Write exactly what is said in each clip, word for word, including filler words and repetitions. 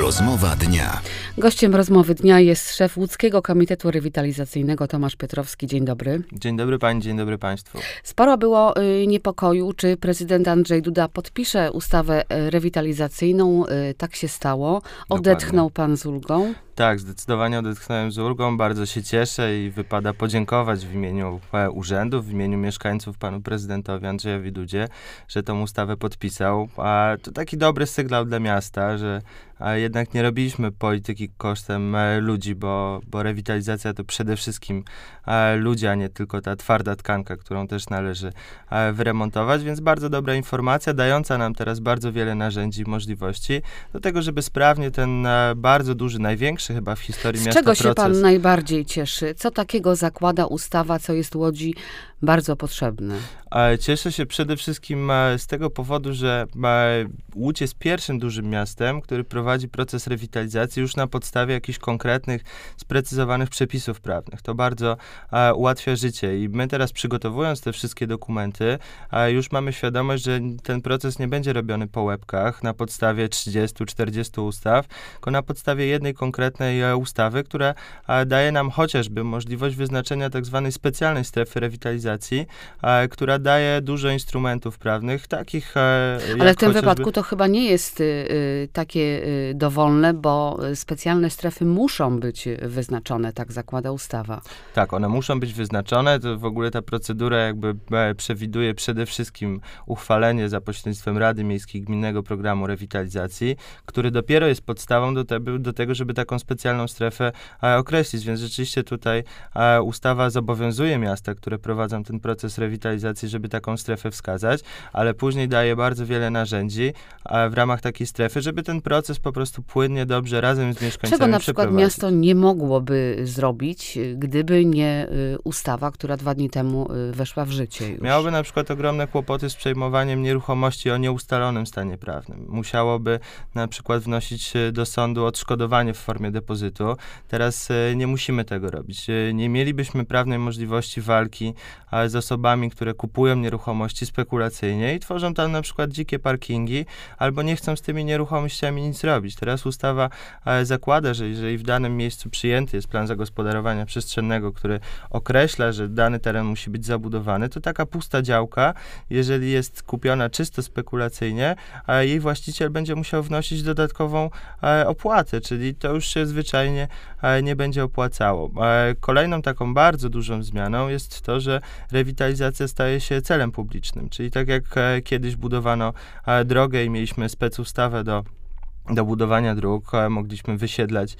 Rozmowa dnia. Gościem rozmowy dnia jest szef Łódzkiego Komitetu Rewitalizacyjnego Tomasz Piotrowski. Dzień dobry. Dzień dobry pani, dzień dobry państwu. Sporo było y, niepokoju, czy prezydent Andrzej Duda podpisze ustawę rewitalizacyjną. Y, tak się stało. Odetchnął Dokładnie. Pan z ulgą? Tak, zdecydowanie odetchnąłem z ulgą. Bardzo się cieszę i wypada podziękować w imieniu urzędu, w imieniu mieszkańców panu prezydentowi Andrzejowi Dudzie, że tą ustawę podpisał. A to taki dobry sygnał dla miasta, że a jednak nie robiliśmy polityki kosztem e, ludzi, bo, bo rewitalizacja to przede wszystkim e, ludzie, a nie tylko ta twarda tkanka, którą też należy e, wyremontować, więc bardzo dobra informacja, dająca nam teraz bardzo wiele narzędzi i możliwości do tego, żeby sprawnie ten e, bardzo duży, największy chyba w historii Z miasta czego się proces... pan najbardziej cieszy? Co takiego zakłada ustawa, co jest Łodzi bardzo potrzebne? E, cieszę się przede wszystkim e, z tego powodu, że e, Łódź jest pierwszym dużym miastem, który prowadzi proces rewitalizacji już na podstawie jakichś konkretnych, sprecyzowanych przepisów prawnych. To bardzo e, ułatwia życie i my teraz, przygotowując te wszystkie dokumenty, e, już mamy świadomość, że ten proces nie będzie robiony po łebkach na podstawie trzydziestu czterdziestu ustaw, tylko na podstawie jednej konkretnej e, ustawy, która e, daje nam chociażby możliwość wyznaczenia tak zwanej specjalnej strefy rewitalizacji, e, która daje dużo instrumentów prawnych, takich e, Ale w tym chociażby... wypadku to chyba nie jest y, y, takie y, dowolne, bo specjalne strefy muszą być wyznaczone, tak zakłada ustawa. Tak, one muszą być wyznaczone. To w ogóle ta procedura jakby e, przewiduje przede wszystkim uchwalenie za pośrednictwem Rady Miejskiej Gminnego Programu Rewitalizacji, który dopiero jest podstawą do, te, do tego, żeby taką specjalną strefę e, określić. Więc rzeczywiście tutaj e, ustawa zobowiązuje miasta, które prowadzą ten proces rewitalizacji, żeby taką strefę wskazać, ale później daje bardzo wiele narzędzi e, w ramach takiej strefy, żeby ten proces po prostu płynnie, dobrze, razem z mieszkańcami Czego na przykład miasto nie mogłoby zrobić, gdyby nie y, ustawa, która dwa dni temu y, weszła w życie już? Miałoby na przykład ogromne kłopoty z przejmowaniem nieruchomości o nieustalonym stanie prawnym. Musiałoby na przykład wnosić do sądu odszkodowanie w formie depozytu. Teraz y, nie musimy tego robić. Y, nie mielibyśmy prawnej możliwości walki a, z osobami, które kupują nieruchomości spekulacyjnie i tworzą tam na przykład dzikie parkingi, albo nie chcą z tymi nieruchomościami nic robić. Teraz ustawa e, zakłada, że jeżeli w danym miejscu przyjęty jest plan zagospodarowania przestrzennego, który określa, że dany teren musi być zabudowany, to taka pusta działka, jeżeli jest kupiona czysto spekulacyjnie, a jej właściciel będzie musiał wnosić dodatkową e, opłatę, czyli to już się zwyczajnie e, nie będzie opłacało. E, kolejną taką bardzo dużą zmianą jest to, że rewitalizacja staje się celem publicznym, czyli tak jak e, kiedyś budowano e, drogę i mieliśmy specustawę do do budowania dróg, mogliśmy wysiedlać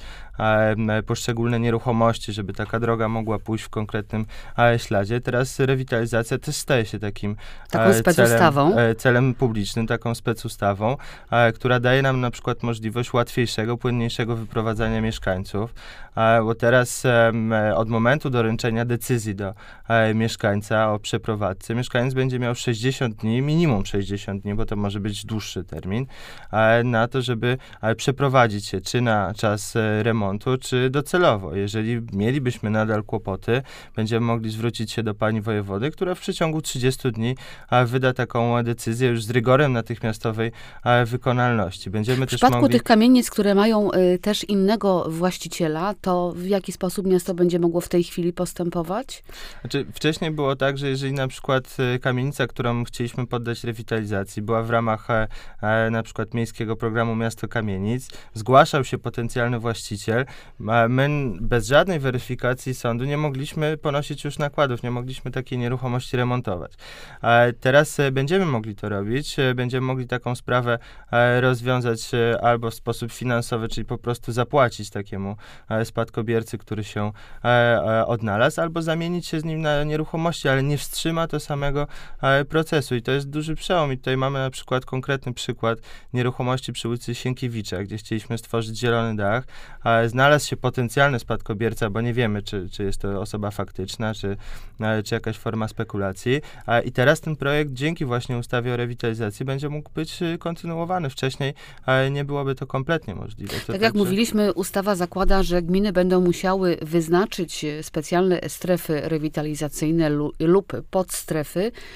e, poszczególne nieruchomości, żeby taka droga mogła pójść w konkretnym e, śladzie. Teraz rewitalizacja też staje się takim taką specustawą. Celem, e, celem publicznym, taką specustawą, e, która daje nam na przykład możliwość łatwiejszego, płynniejszego wyprowadzania mieszkańców, e, bo teraz e, od momentu doręczenia decyzji do e, mieszkańca o przeprowadzce, mieszkaniec będzie miał sześćdziesiąt dni, minimum sześćdziesiąt dni, bo to może być dłuższy termin, e, na to, żeby ale przeprowadzić się czy na czas e, remontu, czy docelowo. Jeżeli mielibyśmy nadal kłopoty, będziemy mogli zwrócić się do pani wojewody, która w przeciągu trzydziestu dni a, wyda taką decyzję już z rygorem natychmiastowej a, wykonalności. Będziemy w przypadku mogli... tych kamienic, które mają y, też innego właściciela, to w jaki sposób miasto będzie mogło w tej chwili postępować? Znaczy, wcześniej było tak, że jeżeli na przykład e, kamienica, którą chcieliśmy poddać rewitalizacji, była w ramach e, e, na przykład Miejskiego Programu Miasto Kamienic, zgłaszał się potencjalny właściciel, a my bez żadnej weryfikacji sądu nie mogliśmy ponosić już nakładów, nie mogliśmy takiej nieruchomości remontować. A teraz e, będziemy mogli to robić, e, będziemy mogli taką sprawę e, rozwiązać e, albo w sposób finansowy, czyli po prostu zapłacić takiemu e, spadkobiercy, który się e, e, odnalazł, albo zamienić się z nim na nieruchomości, ale nie wstrzyma to samego e, procesu i to jest duży przełom i tutaj mamy na przykład konkretny przykład nieruchomości przy ulicy Sienkiewicza, gdzie chcieliśmy stworzyć zielony dach, a znalazł się potencjalny spadkobierca, bo nie wiemy, czy, czy jest to osoba faktyczna, czy, czy jakaś forma spekulacji. A, I teraz ten projekt dzięki właśnie ustawie o rewitalizacji będzie mógł być kontynuowany. Wcześniej a, nie byłoby to kompletnie możliwe. To tak jak także... mówiliśmy, ustawa zakłada, że gminy będą musiały wyznaczyć specjalne strefy rewitalizacyjne lub podstrefy.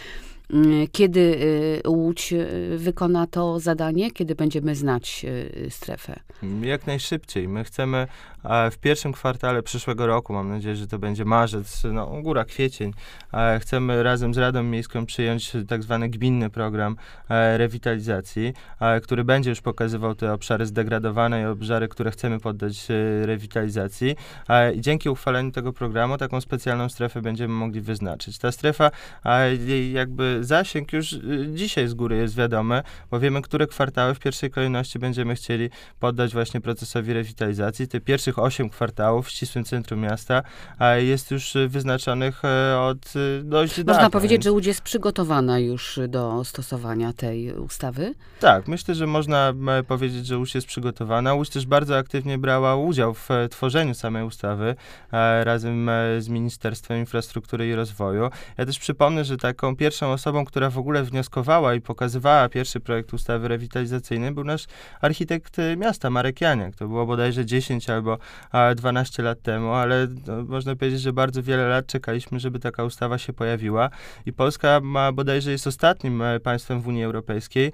Kiedy Łódź wykona to zadanie? Kiedy będziemy znać strefę? Jak najszybciej. My chcemy w pierwszym kwartale przyszłego roku, mam nadzieję, że to będzie marzec, no góra kwiecień, chcemy razem z Radą Miejską przyjąć tak zwany gminny program rewitalizacji, który będzie już pokazywał te obszary zdegradowane i obszary, które chcemy poddać rewitalizacji. I dzięki uchwaleniu tego programu taką specjalną strefę będziemy mogli wyznaczyć. Ta strefa, jej jakby zasięg już dzisiaj z góry jest wiadomy, bo wiemy, które kwartały w pierwszej kolejności będziemy chcieli poddać właśnie procesowi rewitalizacji. Te pierwszych osiem kwartałów w ścisłym centrum miasta jest już wyznaczonych od dość dawna. Można powiedzieć, że Łódź jest przygotowana już do stosowania tej ustawy? Tak, myślę, że można powiedzieć, że Łódź jest przygotowana. Łódź też bardzo aktywnie brała udział w tworzeniu samej ustawy razem z Ministerstwem Infrastruktury i Rozwoju. Ja też przypomnę, że taką pierwszą osobą, która w ogóle wnioskowała i pokazywała pierwszy projekt ustawy rewitalizacyjnej, był nasz architekt miasta, Marek Janiak. To było bodajże dziesięć albo dwanaście lat temu, ale no, można powiedzieć, że bardzo wiele lat czekaliśmy, żeby taka ustawa się pojawiła i Polska ma, bodajże jest ostatnim państwem w Unii Europejskiej,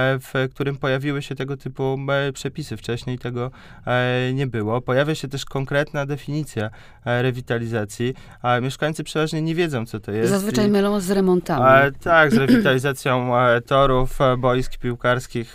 w którym pojawiły się tego typu przepisy. Wcześniej tego nie było. Pojawia się też konkretna definicja rewitalizacji, a mieszkańcy przeważnie nie wiedzą, co to jest. Zazwyczaj I, mylą z remontami. A, tak, z rewitalizacją torów, boisk piłkarskich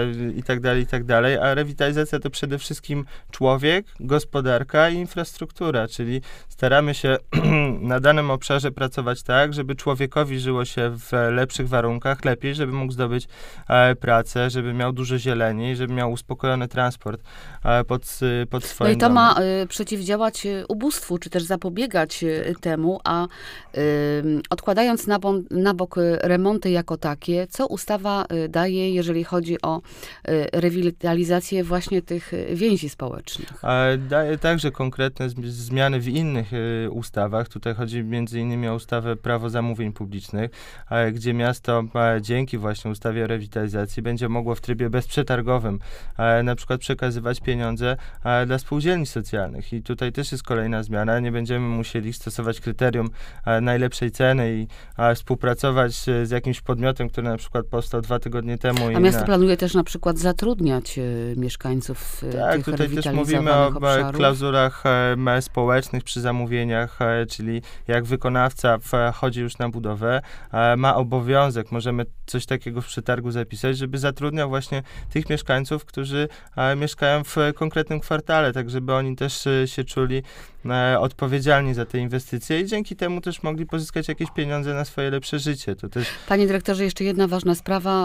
i tak dalej, i tak dalej, a rewitalizacja to przede wszystkim człowiek, gospodarka i infrastruktura, czyli staramy się na danym obszarze pracować tak, żeby człowiekowi żyło się w lepszych warunkach, lepiej, żeby mógł zdobyć e, pracę, żeby miał dużo zieleni, żeby miał uspokojony transport e, pod, pod swoim No i to domem. ma y, przeciwdziałać y, ubóstwu, czy też zapobiegać y, temu, a y, odkładając na, bon, na bok y, remonty jako takie, co ustawa y, daje, jeżeli chodzi o y, rewitalizację właśnie tych y, więzi społecznych? E, daje także konkretne zmi- zmiany w innych e, ustawach. Tutaj chodzi między innymi o ustawę Prawo zamówień publicznych, e, gdzie miasto e, dzięki właśnie ustawie o rewitalizacji będzie mogło w trybie bezprzetargowym e, na przykład przekazywać pieniądze e, dla spółdzielni socjalnych. I tutaj też jest kolejna zmiana. Nie będziemy musieli stosować kryterium e, najlepszej ceny i e, współpracować e, z jakimś podmiotem, który na przykład powstał dwa tygodnie temu. A i miasto na... planuje też na przykład zatrudniać y, mieszkańców y, Tak, tych tutaj też rewitalizowanych mówimy o obszarów. klauzulach e, społecznych przy zamówieniach, e, czyli jak wykonawca wchodzi już na budowę, e, ma obowiązek, możemy coś takiego w przetargu zapisać, żeby zatrudniał właśnie tych mieszkańców, którzy e, mieszkają w konkretnym kwartale, tak żeby oni też e, się czuli e, odpowiedzialni za te inwestycje i dzięki temu też mogli pozyskać jakieś pieniądze na swoje lepsze życie. To też... Panie dyrektorze, jeszcze jedna ważna sprawa.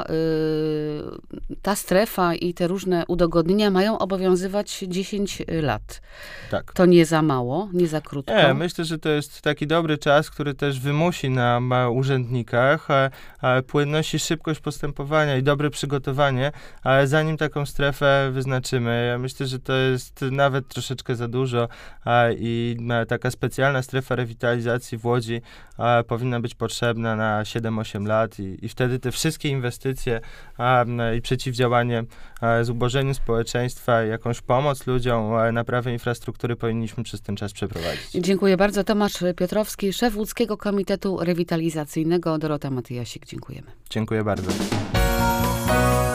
Yy, ta strefa i te różne udogodnienia mają obowiązywać dziesięć lat. Tak. To nie za mało, nie za krótko. Nie, myślę, że to jest taki dobry czas, który też wymusi na ma, urzędnikach a, a płynność i szybkość postępowania i dobre przygotowanie, ale zanim taką strefę wyznaczymy, ja myślę, że to jest nawet troszeczkę za dużo a, i a, taka specjalna strefa rewitalizacji w Łodzi a, powinna być potrzebna na siedem osiem lat i, i wtedy te wszystkie inwestycje a, a, i przeciwdziałanie a, zubożeniu społeczeństwa, jakąś pomoc ludziom, a, naprawę infrastruktury powinniśmy przez ten czas przeprowadzić. Dziękuję bardzo. Tomasz Piotrowski, szef Łódzkiego Komitetu Rewitalizacyjnego. Dorota Matyjasik, dziękujemy. Dziękuję bardzo.